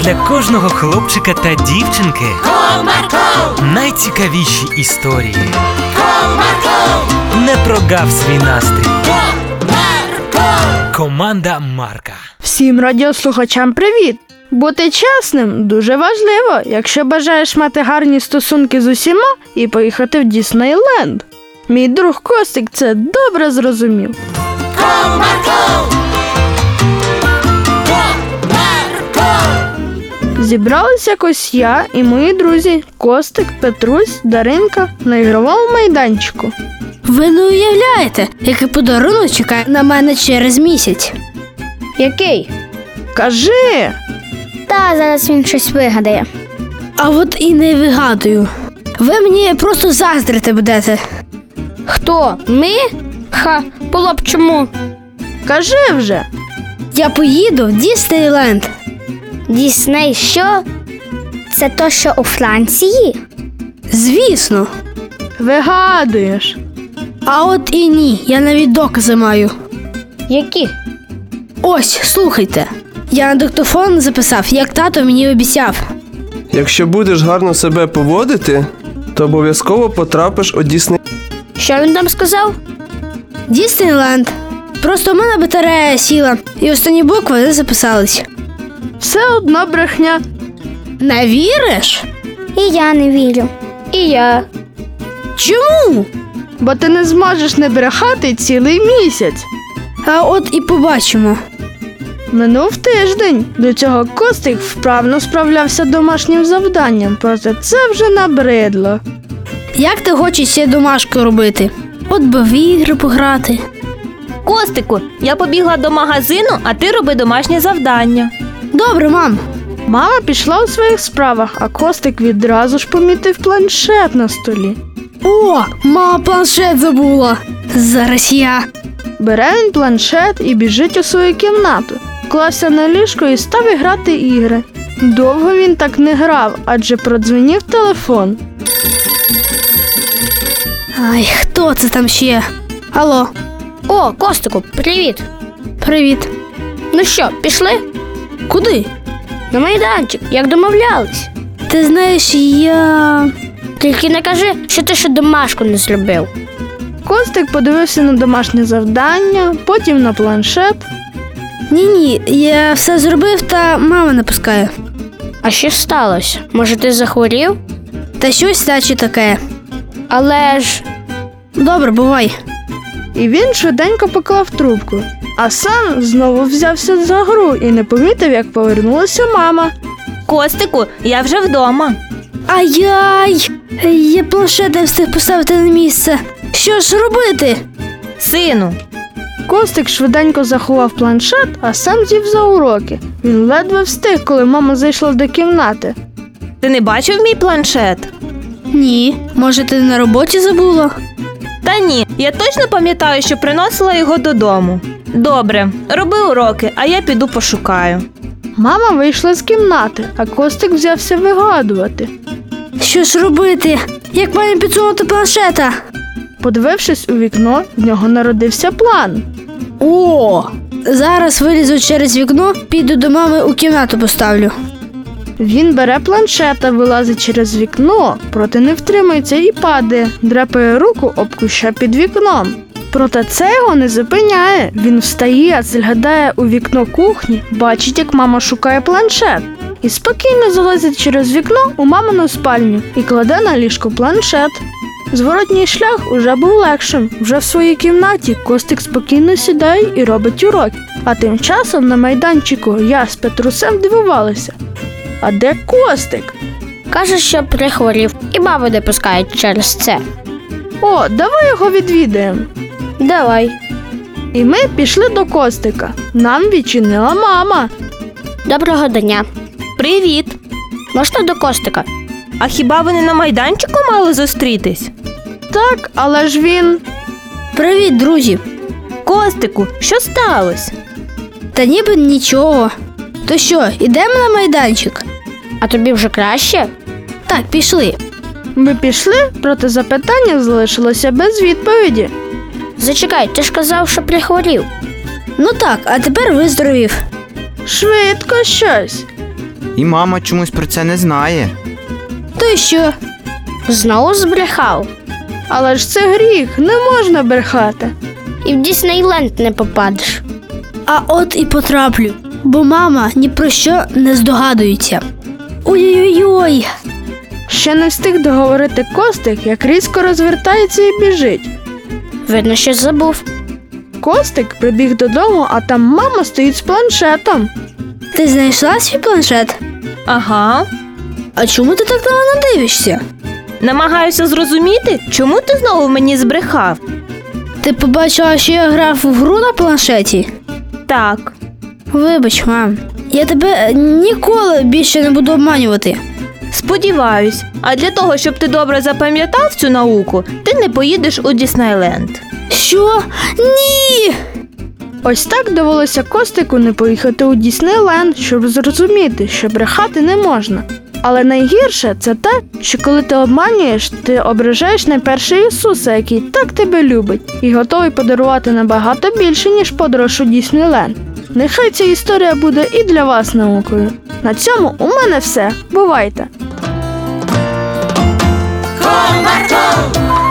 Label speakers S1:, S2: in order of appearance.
S1: Для кожного хлопчика та дівчинки Комарко! Найцікавіші історії. Комарко! Не прогав свій настрій. Комарко! Команда Марка.
S2: Всім радіослухачам привіт! Бути чесним дуже важливо, якщо бажаєш мати гарні стосунки з усіма і поїхати в Діснейленд. Мій друг Костик це добре зрозумів. Комарко! Зібрались якось я і мої друзі Костик, Петрусь, Даринка на ігровому майданчику.
S3: Ви не уявляєте, який подарунок чекає на мене через місяць.
S4: Який?
S2: Кажи!
S4: Та зараз він щось вигадає.
S3: А от і не вигадую. Ви мені просто заздрити будете.
S4: Хто? Ми? Ха, було б чому.
S2: Кажи вже!
S3: Я поїду в Діснейленд.
S4: Дісней що? Це то, що у Франції?
S3: Звісно.
S2: Вигадуєш.
S3: А от і ні, я навіть докази маю.
S4: Які?
S3: Ось, слухайте. Я на диктофон записав, як тато мені обіцяв.
S5: Якщо будеш гарно себе поводити, то обов'язково потрапиш у Дісней.
S4: Що він там сказав?
S3: Діснейленд. Просто в мене батарея сіла, і останні букви не записались.
S2: Все одно брехня.
S3: Не віриш?
S4: І я не вірю. І я.
S3: Чому?
S2: Бо ти не зможеш не брехати цілий місяць.
S3: А от і побачимо.
S2: Минув тиждень. До цього Костик вправно справлявся домашнім завданням, проте це вже набридло.
S3: Як ти хочеш ще домашку робити? От би в ігри пограти.
S6: Костику, я побігла до магазину, а ти роби домашнє завдання.
S3: Добре, мам.
S2: Мама пішла у своїх справах, а Костик відразу ж помітив планшет на столі.
S3: О, мама планшет забула. Зараз я.
S2: Бере він планшет і біжить у свою кімнату. Клався на ліжко і став грати ігри. Довго він так не грав, адже продзвенів телефон.
S3: Ай, хто це там ще? Алло,
S4: О, Костику, привіт.
S3: привіт.
S4: Ну що, пішли?
S3: Куди?
S4: На майданчик, як домовлялись.
S3: Ти знаєш, я...
S4: Тільки не кажи, що ти ще домашку не зробив.
S2: Костик подивився на домашнє завдання, потім на планшет.
S3: Ні, я все зробив, та мама не пускає.
S4: А що сталося? Може, ти захворів?
S3: Та щось наче таке.
S4: Але ж...
S3: Добре, бувай.
S2: І він швиденько поклав трубку. А сам знову взявся за гру і не помітив, як повернулася мама.
S6: Костику, я вже вдома.
S3: Ай-яй! Я планшет не встиг поставити на місце. Що ж робити?
S6: Сину,
S2: Костик швиденько заховав планшет, а сам з'їв за уроки. Він ледве встиг, коли мама зайшла до кімнати.
S6: ти не бачив мій планшет?
S3: Ні, може ти на роботі забула?
S6: Та ні, я точно пам'ятаю, що приносила його додому. Добре, роби уроки, а я піду пошукаю.
S2: Мама вийшла з кімнати, а Костик взявся вигадувати.
S3: Що ж робити? Як мені підсунути планшета?
S2: Подивившись у вікно, в нього народився план.
S3: О! Зараз вилізу через вікно, піду до мами у кімнату поставлю.
S2: Він бере планшета, вилазить через вікно, проте не втримується і падає, дряпає руку об куща під вікном. Проте це його не зупиняє. Він встає, заглядає у вікно кухні, бачить, як мама шукає планшет. І спокійно залазить через вікно у мамину спальню і кладе на ліжко планшет. Зворотній шлях уже був легшим. Вже в своїй кімнаті Костик спокійно сідає і робить уроки. А тим часом на майданчику я з Петрусем дивувалися. А де Костик?
S4: Каже, що прихворів і бабу не пускають через це.
S2: О, давай його відвідаємо.
S4: Давай.
S2: І ми пішли до Костика. Нам відчинила мама.
S4: Доброго дня.
S6: Привіт!
S4: Можна до Костика?
S6: А хіба вони на майданчику мали зустрітись?
S2: Так, але ж він...
S3: Привіт, друзі.
S6: Костику, що сталося?
S3: Та ніби нічого. То що, ідемо на майданчик?
S4: А тобі вже краще?
S3: Так, пішли.
S2: Ми пішли, проте запитання залишилося без відповіді.
S4: Зачекай, ти ж казав, що прихворів.
S3: Ну так, а тепер виздоровів.
S2: Швидко щось.
S7: І мама чомусь про це не знає.
S3: То й що?
S4: Знову збрехав.
S2: Але ж це гріх, не можна брехати.
S4: І в Діснейленд не попадеш.
S3: А от і потраплю, бо мама ні про що не здогадується. Ой-ой-ой.
S2: Ще не встиг договорити Костик, як різко розвертається і біжить.
S4: Видно, щось забув.
S2: Костик прибіг додому, а там мама стоїть з планшетом.
S3: Ти знайшла свій планшет?
S6: Ага.
S3: А чому ти так на мене дивишся?
S6: Намагаюся зрозуміти, чому ти знову мені збрехав.
S3: Ти побачила, що я грав в гру на планшеті?
S6: Так.
S3: Вибач, мам. Я тебе ніколи більше не буду обманювати.
S6: Сподіваюсь. А для того, щоб ти добре запам'ятав цю науку, ти не поїдеш у Діснейленд.
S3: Що? Ні!
S2: Ось так довелося Костику не поїхати у Діснейленд, щоб зрозуміти, що брехати не можна. Але найгірше це те, що коли ти обманюєш, ти ображаєш найперше Ісуса, який так тебе любить і готовий подарувати набагато більше, ніж подорож у Діснейленд. Нехай ця історія буде і для вас наукою. На цьому у мене все. Бувайте!
S1: Комарко!